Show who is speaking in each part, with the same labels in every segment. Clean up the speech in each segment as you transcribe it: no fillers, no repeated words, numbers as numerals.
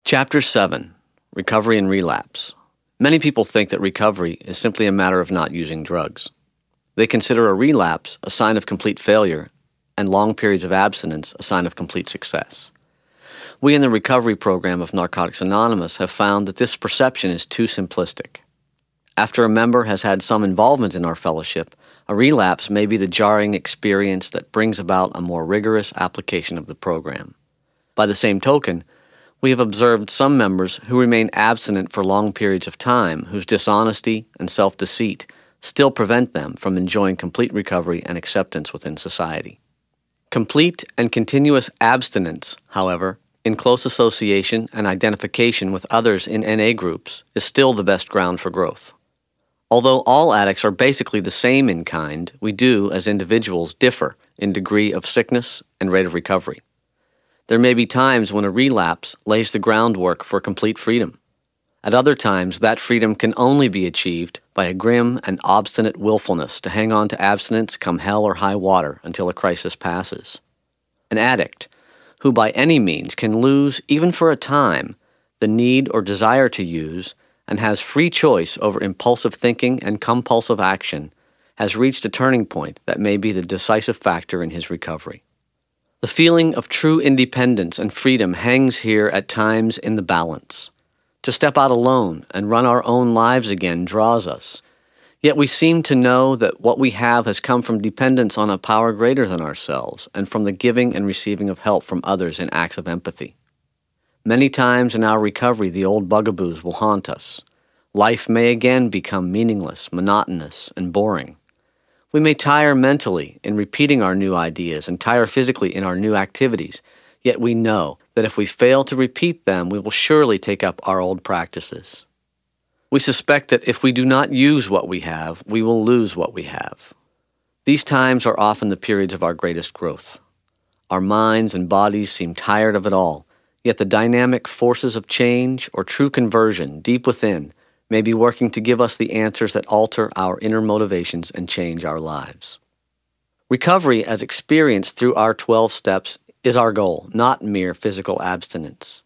Speaker 1: Chapter 7, Recovery and Relapse. Many people think that recovery is simply a matter of not using drugs. They consider a relapse a sign of complete failure and long periods of abstinence a sign of complete success. We in the recovery program of Narcotics Anonymous have found that this perception is too simplistic. After a member has had some involvement in our fellowship, a relapse may be the jarring experience that brings about a more rigorous application of the program. By the same token, we have observed some members who remain abstinent for long periods of time whose dishonesty and self-deceit still prevent them from enjoying complete recovery and acceptance within society. Complete and continuous abstinence, however, in close association and identification with others in NA groups, is still the best ground for growth. Although all addicts are basically the same in kind, we do, as individuals, differ in degree of sickness and rate of recovery. There may be times when a relapse lays the groundwork for complete freedom. At other times, that freedom can only be achieved by a grim and obstinate willfulness to hang on to abstinence come hell or high water until a crisis passes. An addict, who by any means can lose, even for a time, the need or desire to use, and has free choice over impulsive thinking and compulsive action, has reached a turning point that may be the decisive factor in his recovery. The feeling of true independence and freedom hangs here at times in the balance. To step out alone and run our own lives again draws us. Yet we seem to know that what we have has come from dependence on a power greater than ourselves and from the giving and receiving of help from others in acts of empathy. Many times in our recovery, the old bugaboos will haunt us. Life may again become meaningless, monotonous, and boring. We may tire mentally in repeating our new ideas and tire physically in our new activities, yet we know that if we fail to repeat them, we will surely take up our old practices. We suspect that if we do not use what we have, we will lose what we have. These times are often the periods of our greatest growth. Our minds and bodies seem tired of it all, yet the dynamic forces of change or true conversion deep within may be working to give us the answers that alter our inner motivations and change our lives. Recovery as experienced through our 12 steps is our goal, not mere physical abstinence.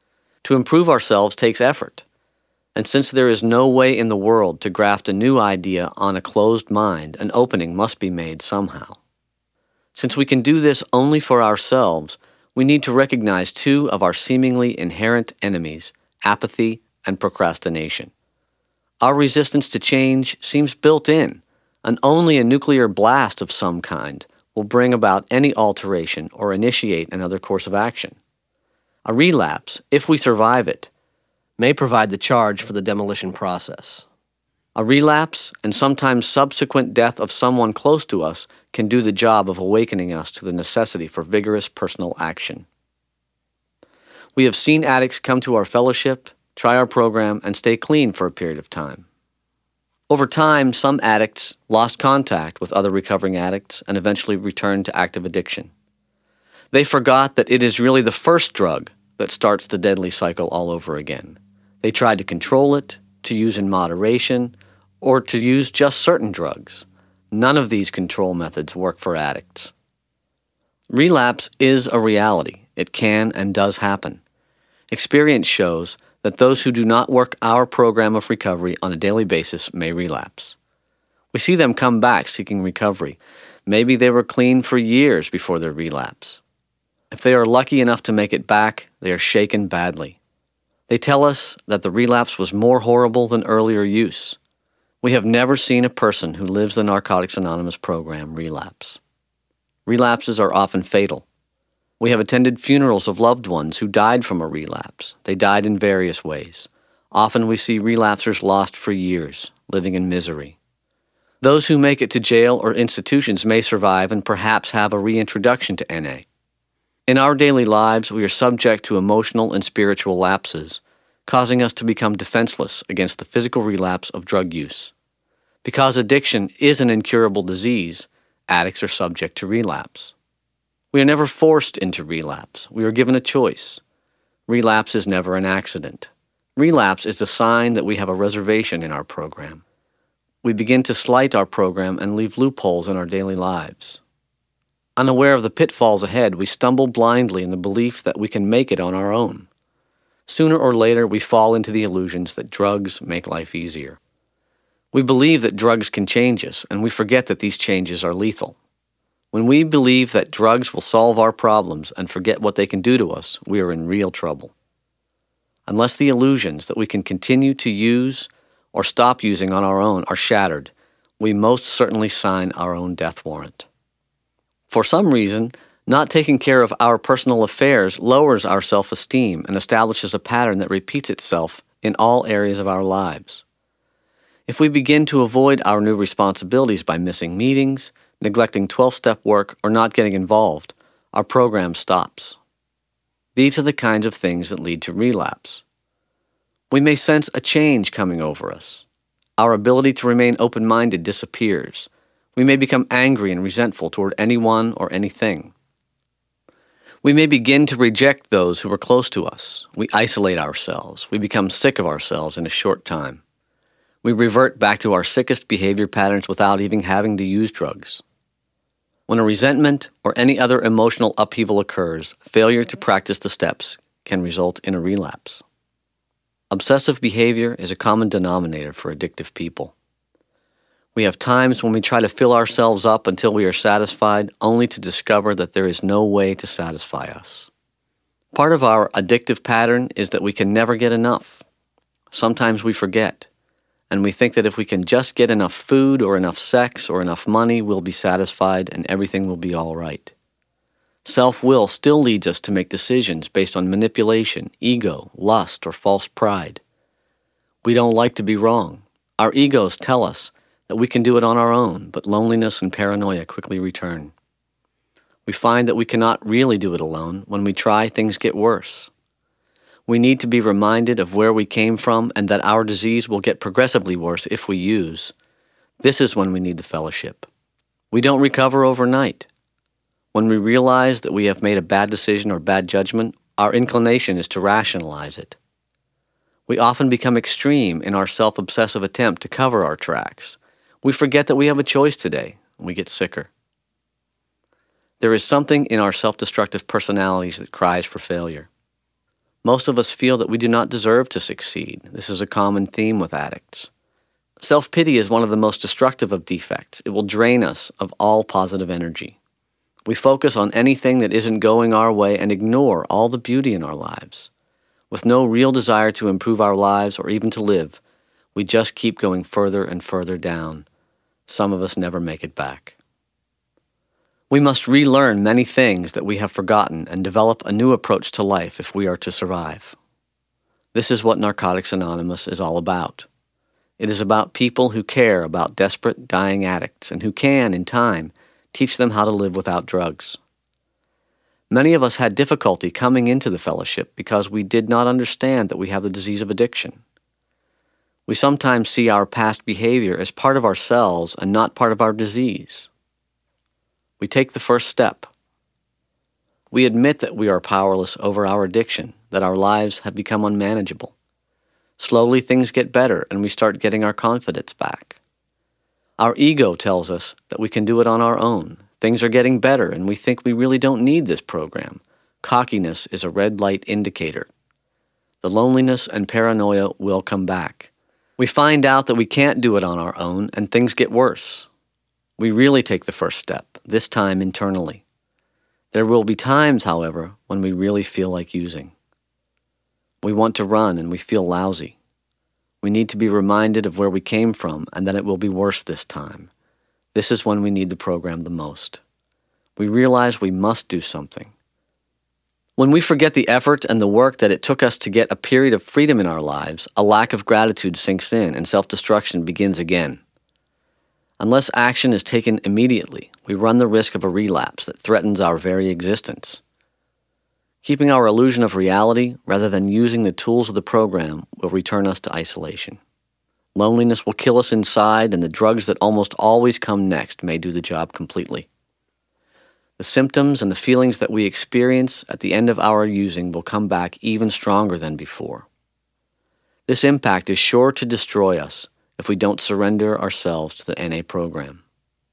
Speaker 1: To improve ourselves takes effort, and since there is no way in the world to graft a new idea on a closed mind, an opening must be made somehow. Since we can do this only for ourselves, we need to recognize two of our seemingly inherent enemies, apathy and procrastination. Our resistance to change seems built in, and only a nuclear blast of some kind will bring about any alteration or initiate another course of action. A relapse, if we survive it, may provide the charge for the demolition process. A relapse and sometimes subsequent death of someone close to us can do the job of awakening us to the necessity for vigorous personal action. We have seen addicts come to our fellowship, try our program, and stay clean for a period of time. Over time, some addicts lost contact with other recovering addicts and eventually returned to active addiction. They forgot that it is really the first drug that starts the deadly cycle all over again. They tried to control it, to use in moderation, or to use just certain drugs. None of these control methods work for addicts. Relapse is a reality. It can and does happen. Experience shows that those who do not work our program of recovery on a daily basis may relapse. We see them come back seeking recovery. Maybe they were clean for years before their relapse. If they are lucky enough to make it back, they are shaken badly. They tell us that the relapse was more horrible than earlier use. We have never seen a person who lives the Narcotics Anonymous program relapse. Relapses are often fatal. We have attended funerals of loved ones who died from a relapse. They died in various ways. Often we see relapsers lost for years, living in misery. Those who make it to jail or institutions may survive and perhaps have a reintroduction to NA. In our daily lives, we are subject to emotional and spiritual lapses, causing us to become defenseless against the physical relapse of drug use. Because addiction is an incurable disease, addicts are subject to relapse. We are never forced into relapse. We are given a choice. Relapse is never an accident. Relapse is a sign that we have a reservation in our program. We begin to slight our program and leave loopholes in our daily lives. Unaware of the pitfalls ahead, we stumble blindly in the belief that we can make it on our own. Sooner or later, we fall into the illusions that drugs make life easier. We believe that drugs can change us, and we forget that these changes are lethal. When we believe that drugs will solve our problems and forget what they can do to us, we are in real trouble. Unless the illusions that we can continue to use or stop using on our own are shattered, we most certainly sign our own death warrant. For some reason, not taking care of our personal affairs lowers our self-esteem and establishes a pattern that repeats itself in all areas of our lives. If we begin to avoid our new responsibilities by missing meetings, neglecting 12-step work, or not getting involved, our program stops. These are the kinds of things that lead to relapse. We may sense a change coming over us. Our ability to remain open-minded disappears. We may become angry and resentful toward anyone or anything. We may begin to reject those who are close to us. We isolate ourselves. We become sick of ourselves in a short time. We revert back to our sickest behavior patterns without even having to use drugs. When a resentment or any other emotional upheaval occurs, failure to practice the steps can result in a relapse. Obsessive behavior is a common denominator for addictive people. We have times when we try to fill ourselves up until we are satisfied, only to discover that there is no way to satisfy us. Part of our addictive pattern is that we can never get enough. Sometimes we forget, and we think that if we can just get enough food or enough sex or enough money, we'll be satisfied and everything will be all right. Self-will still leads us to make decisions based on manipulation, ego, lust, or false pride. We don't like to be wrong. Our egos tell us that we can do it on our own, but loneliness and paranoia quickly return. We find that we cannot really do it alone. When we try, things get worse. We need to be reminded of where we came from and that our disease will get progressively worse if we use. This is when we need the fellowship. We don't recover overnight. When we realize that we have made a bad decision or bad judgment, our inclination is to rationalize it. We often become extreme in our self-obsessive attempt to cover our tracks. We forget that we have a choice today, and we get sicker. There is something in our self-destructive personalities that cries for failure. Most of us feel that we do not deserve to succeed. This is a common theme with addicts. Self-pity is one of the most destructive of defects. It will drain us of all positive energy. We focus on anything that isn't going our way and ignore all the beauty in our lives. With no real desire to improve our lives or even to live, we just keep going further and further down. Some of us never make it back. We must relearn many things that we have forgotten and develop a new approach to life if we are to survive. This is what Narcotics Anonymous is all about. It is about people who care about desperate, dying addicts and who can, in time, teach them how to live without drugs. Many of us had difficulty coming into the fellowship because we did not understand that we have the disease of addiction. We sometimes see our past behavior as part of ourselves and not part of our disease. We take the first step. We admit that we are powerless over our addiction, that our lives have become unmanageable. Slowly things get better and we start getting our confidence back. Our ego tells us that we can do it on our own. Things are getting better and we think we really don't need this program. Cockiness is a red light indicator. The loneliness and paranoia will come back. We find out that we can't do it on our own and things get worse. We really take the first step, this time internally. There will be times, however, when we really feel like using. We want to run and we feel lousy. We need to be reminded of where we came from and that it will be worse this time. This is when we need the program the most. We realize we must do something. When we forget the effort and the work that it took us to get a period of freedom in our lives, a lack of gratitude sinks in and self-destruction begins again. Unless action is taken immediately, we run the risk of a relapse that threatens our very existence. Keeping our illusion of reality rather than using the tools of the program will return us to isolation. Loneliness will kill us inside, and the drugs that almost always come next may do the job completely. The symptoms and the feelings that we experience at the end of our using will come back even stronger than before. This impact is sure to destroy us if we don't surrender ourselves to the NA program.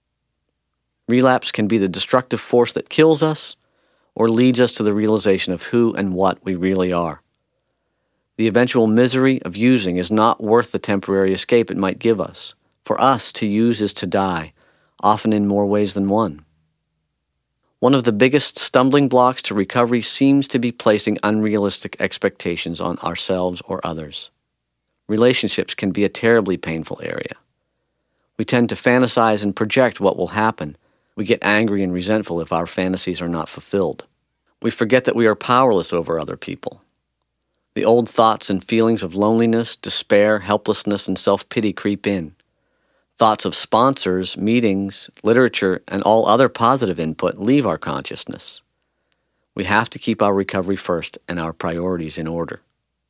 Speaker 1: Relapse can be the destructive force that kills us or leads us to the realization of who and what we really are. The eventual misery of using is not worth the temporary escape it might give us. For us, to use is to die, often in more ways than one. One of the biggest stumbling blocks to recovery seems to be placing unrealistic expectations on ourselves or others. Relationships can be a terribly painful area. We tend to fantasize and project what will happen. We get angry and resentful if our fantasies are not fulfilled. We forget that we are powerless over other people. The old thoughts and feelings of loneliness, despair, helplessness, and self-pity creep in. Thoughts of sponsors, meetings, literature, and all other positive input leave our consciousness. We have to keep our recovery first and our priorities in order.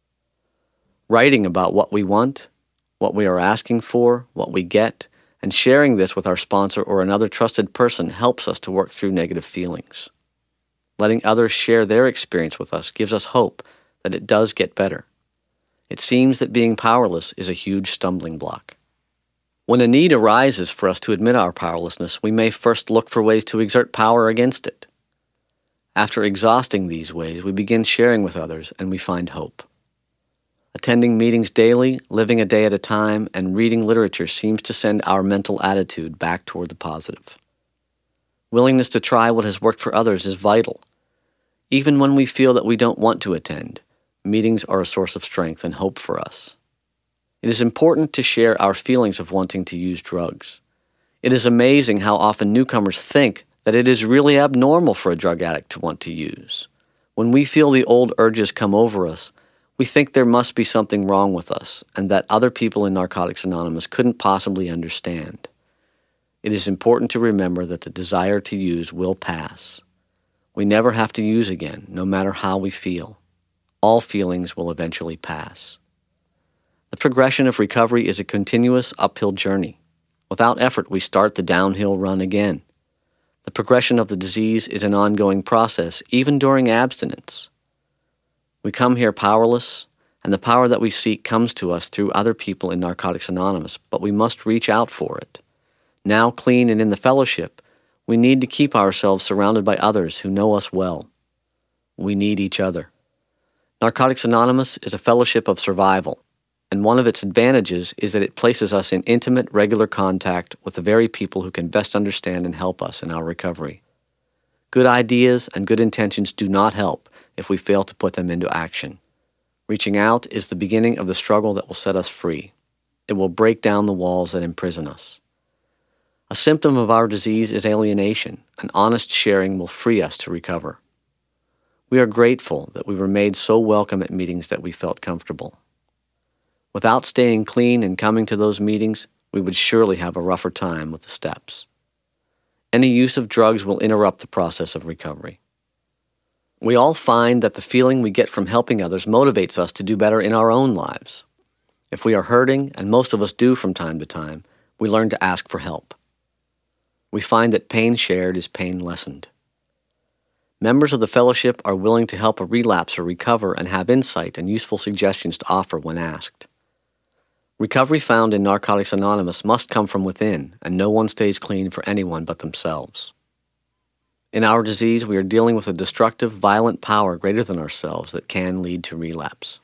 Speaker 1: Writing about what we want, what we are asking for, what we get, and sharing this with our sponsor or another trusted person helps us to work through negative feelings. Letting others share their experience with us gives us hope that it does get better. It seems that being powerless is a huge stumbling block. When a need arises for us to admit our powerlessness, we may first look for ways to exert power against it. After exhausting these ways, we begin sharing with others and we find hope. Attending meetings daily, living a day at a time, and reading literature seems to send our mental attitude back toward the positive. Willingness to try what has worked for others is vital. Even when we feel that we don't want to attend, meetings are a source of strength and hope for us. It is important to share our feelings of wanting to use drugs. It is amazing how often newcomers think that it is really abnormal for a drug addict to want to use. When we feel the old urges come over us, we think there must be something wrong with us and that other people in Narcotics Anonymous couldn't possibly understand. It is important to remember that the desire to use will pass. We never have to use again, no matter how we feel. All feelings will eventually pass. The progression of recovery is a continuous uphill journey. Without effort, we start the downhill run again. The progression of the disease is an ongoing process, even during abstinence. We come here powerless, and the power that we seek comes to us through other people in Narcotics Anonymous, but we must reach out for it. Now clean and in the fellowship, we need to keep ourselves surrounded by others who know us well. We need each other. Narcotics Anonymous is a fellowship of survival, and one of its advantages is that it places us in intimate, regular contact with the very people who can best understand and help us in our recovery. Good ideas and good intentions do not help if we fail to put them into action. Reaching out is the beginning of the struggle that will set us free. It will break down the walls that imprison us. A symptom of our disease is alienation, and honest sharing will free us to recover. We are grateful that we were made so welcome at meetings that we felt comfortable. Without staying clean and coming to those meetings, we would surely have a rougher time with the steps. Any use of drugs will interrupt the process of recovery. We all find that the feeling we get from helping others motivates us to do better in our own lives. If we are hurting, and most of us do from time to time, we learn to ask for help. We find that pain shared is pain lessened. Members of the fellowship are willing to help a relapser recover and have insight and useful suggestions to offer when asked. Recovery found in Narcotics Anonymous must come from within, and no one stays clean for anyone but themselves. In our disease, we are dealing with a destructive, violent power greater than ourselves that can lead to relapse.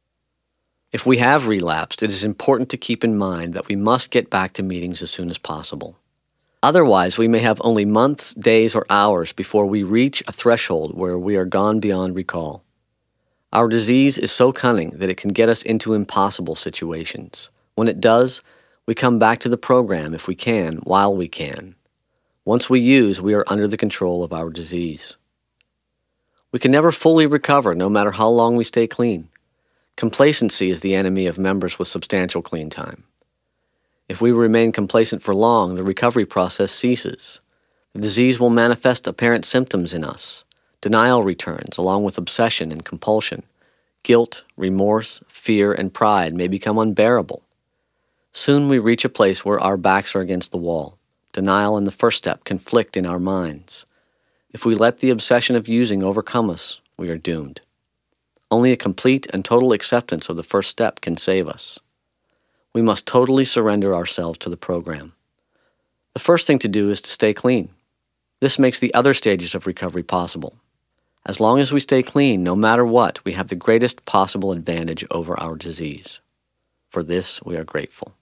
Speaker 1: If we have relapsed, it is important to keep in mind that we must get back to meetings as soon as possible. Otherwise, we may have only months, days, or hours before we reach a threshold where we are gone beyond recall. Our disease is so cunning that it can get us into impossible situations. When it does, we come back to the program if we can, while we can. Once we use, we are under the control of our disease. We can never fully recover, no matter how long we stay clean. Complacency is the enemy of members with substantial clean time. If we remain complacent for long, the recovery process ceases. The disease will manifest apparent symptoms in us. Denial returns, along with obsession and compulsion. Guilt, remorse, fear, and pride may become unbearable. Soon we reach a place where our backs are against the wall. Denial and the first step conflict in our minds. If we let the obsession of using overcome us, we are doomed. Only a complete and total acceptance of the first step can save us. We must totally surrender ourselves to the program. The first thing to do is to stay clean. This makes the other stages of recovery possible. As long as we stay clean, no matter what, we have the greatest possible advantage over our disease. For this, we are grateful.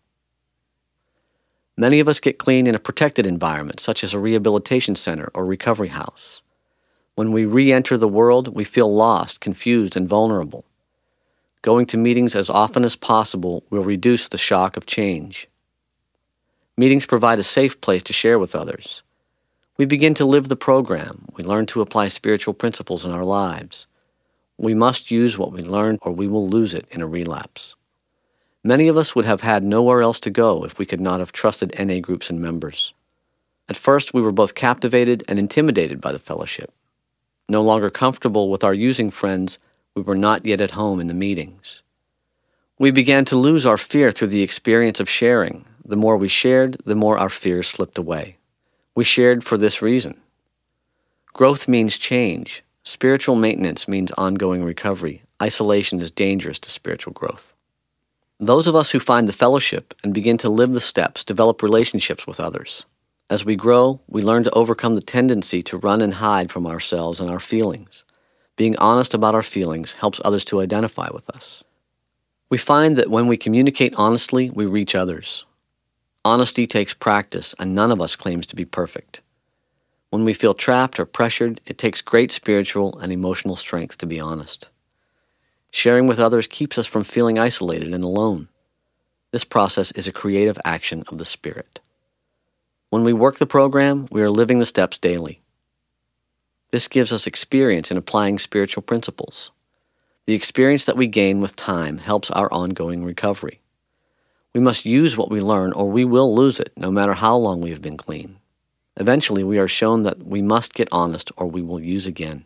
Speaker 1: Many of us get clean in a protected environment, such as a rehabilitation center or recovery house. When we re-enter the world, we feel lost, confused, and vulnerable. Going to meetings as often as possible will reduce the shock of change. Meetings provide a safe place to share with others. We begin to live the program. We learn to apply spiritual principles in our lives. We must use what we learn or we will lose it in a relapse. Many of us would have had nowhere else to go if we could not have trusted NA groups and members. At first, we were both captivated and intimidated by the fellowship. No longer comfortable with our using friends, we were not yet at home in the meetings. We began to lose our fear through the experience of sharing. The more we shared, the more our fears slipped away. We shared for this reason. Growth means change. Spiritual maintenance means ongoing recovery. Isolation is dangerous to spiritual growth. Those of us who find the fellowship and begin to live the steps develop relationships with others. As we grow, we learn to overcome the tendency to run and hide from ourselves and our feelings. Being honest about our feelings helps others to identify with us. We find that when we communicate honestly, we reach others. Honesty takes practice, and none of us claims to be perfect. When we feel trapped or pressured, it takes great spiritual and emotional strength to be honest. Sharing with others keeps us from feeling isolated and alone. This process is a creative action of the Spirit. When we work the program, we are living the steps daily. This gives us experience in applying spiritual principles. The experience that we gain with time helps our ongoing recovery. We must use what we learn or we will lose it, no matter how long we have been clean. Eventually, we are shown that we must get honest or we will use again.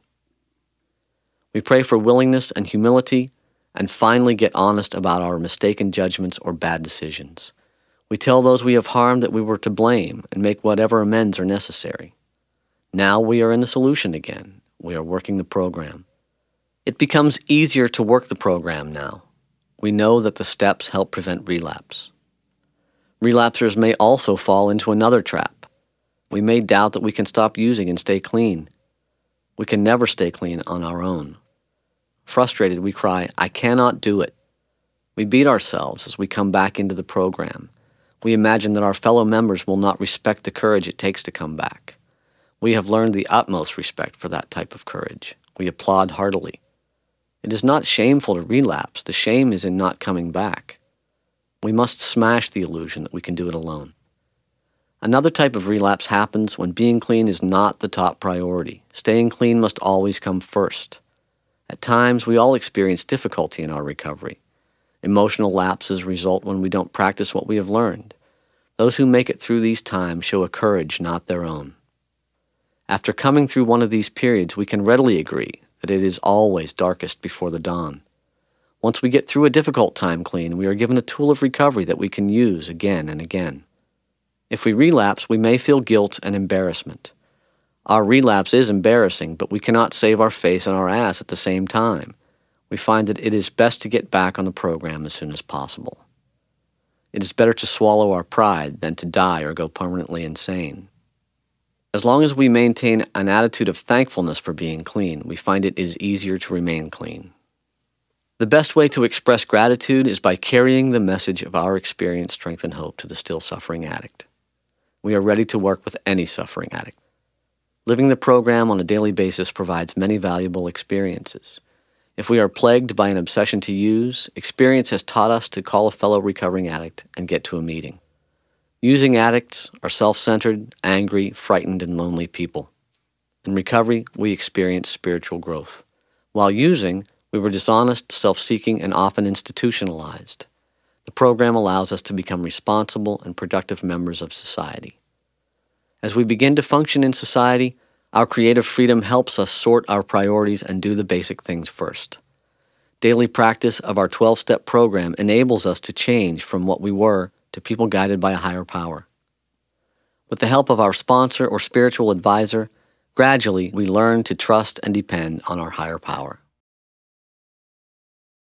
Speaker 1: We pray for willingness and humility, and finally get honest about our mistaken judgments or bad decisions. We tell those we have harmed that we were to blame and make whatever amends are necessary. Now we are in the solution again. We are working the program. It becomes easier to work the program now. We know that the steps help prevent relapse. Relapsers may also fall into another trap. We may doubt that we can stop using and stay clean. We can never stay clean on our own. Frustrated, we cry, "I cannot do it." We beat ourselves as we come back into the program. We imagine that our fellow members will not respect the courage it takes to come back. We have learned the utmost respect for that type of courage. We applaud heartily. It is not shameful to relapse. The shame is in not coming back. We must smash the illusion that we can do it alone. Another type of relapse happens when being clean is not the top priority. Staying clean must always come first. At times, we all experience difficulty in our recovery. Emotional lapses result when we don't practice what we have learned. Those who make it through these times show a courage not their own. After coming through one of these periods, we can readily agree that it is always darkest before the dawn. Once we get through a difficult time clean, we are given a tool of recovery that we can use again and again. If we relapse, we may feel guilt and embarrassment. Our relapse is embarrassing, but we cannot save our face and our ass at the same time. We find that it is best to get back on the program as soon as possible. It is better to swallow our pride than to die or go permanently insane. As long as we maintain an attitude of thankfulness for being clean, we find it is easier to remain clean. The best way to express gratitude is by carrying the message of our experience, strength, and hope to the still suffering addict. We are ready to work with any suffering addict. Living the program on a daily basis provides many valuable experiences. If we are plagued by an obsession to use, experience has taught us to call a fellow recovering addict and get to a meeting. Using addicts are self-centered, angry, frightened, and lonely people. In recovery, we experience spiritual growth. While using, we were dishonest, self-seeking, and often institutionalized. The program allows us to become responsible and productive members of society. As we begin to function in society, our creative freedom helps us sort our priorities and do the basic things first. Daily practice of our 12-step program enables us to change from what we were to people guided by a higher power. With the help of our sponsor or spiritual advisor, gradually we learn to trust and depend on our higher power.